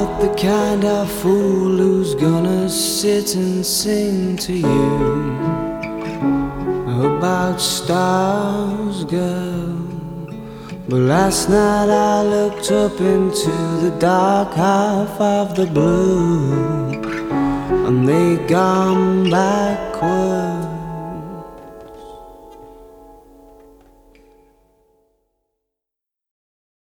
not the kind of fool who's gonna sit and sing to you about stars, girl. But last night I looked up into the dark half of the blue, and they gone backward.